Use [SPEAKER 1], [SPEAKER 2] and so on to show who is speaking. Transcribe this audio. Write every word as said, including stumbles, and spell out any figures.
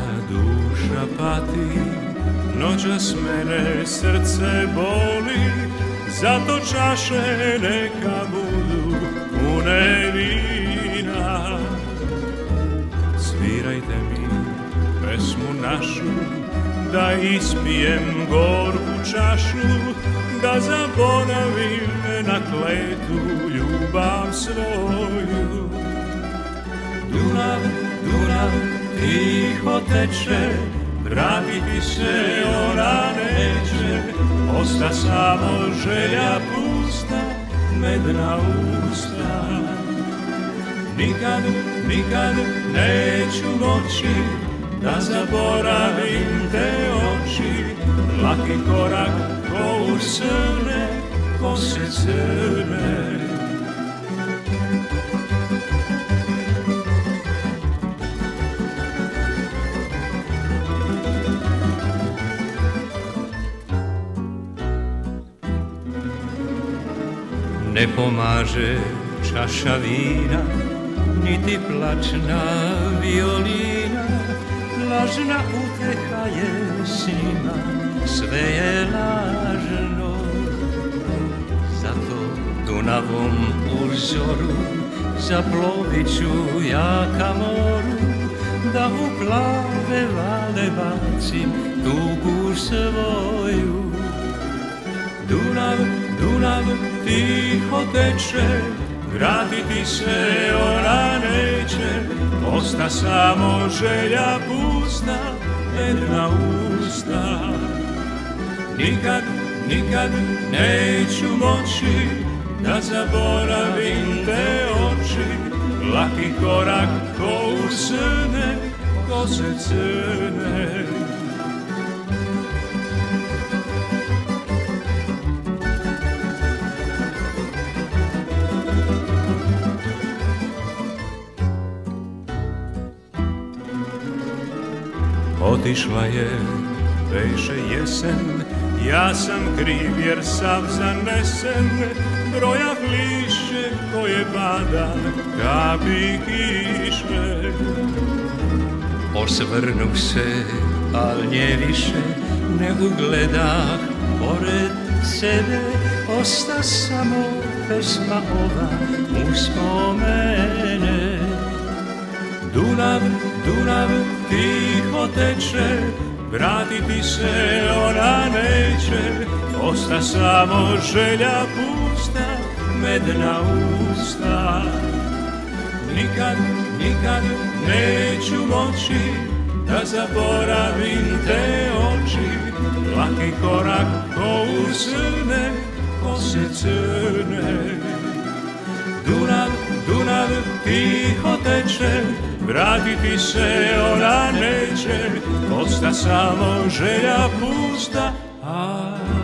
[SPEAKER 1] duša pati, noćas mene srce boli, zato čaše neka budu pune vina. Svirajte mi pesmu našu, da ispijem gorku čašu, da zaboravim na kletu ljubav svoju. Dunav, Dunav, tiho teče, vratiti se ona neće, osta samo želja pusta, medna usta. Nikad, nikad neću moći da zaboravim te oči, laki korak ko u srne, kose crne. Ne pomaže čaša vina, niti plačna violina, lažna uteha je s njima, sve je lažno. Zato Dunavom uzoru zaplovit ću ja ka moru, da u plave vale bacim tugu svoju. Dunav, Dunav, tiho teče, vratiti se ona neće, osta samo želja pusta, medna usta. Nikad, nikad neću moći da zaboravim te oči, laki korak ko u srne, kose crne. Otišla je, beše jesen, ja sam kriv jer sav zanesen, brojah lišće koje pada kapi kiše. Osvrnuh se, al nje više ne ugledah pored sebe, osta samo pesma ova uspomene. Dunav, Dunav, tiho teče, vratiti se ona neće, osta samo želja pusta, medna usta. Nikad, nikad neću moći da zaboravim te oči, laki korak ko u srne, kose crne. Dunav, Dunav, tiho teče, vratiti se ona neće, osta samo želja pusta, a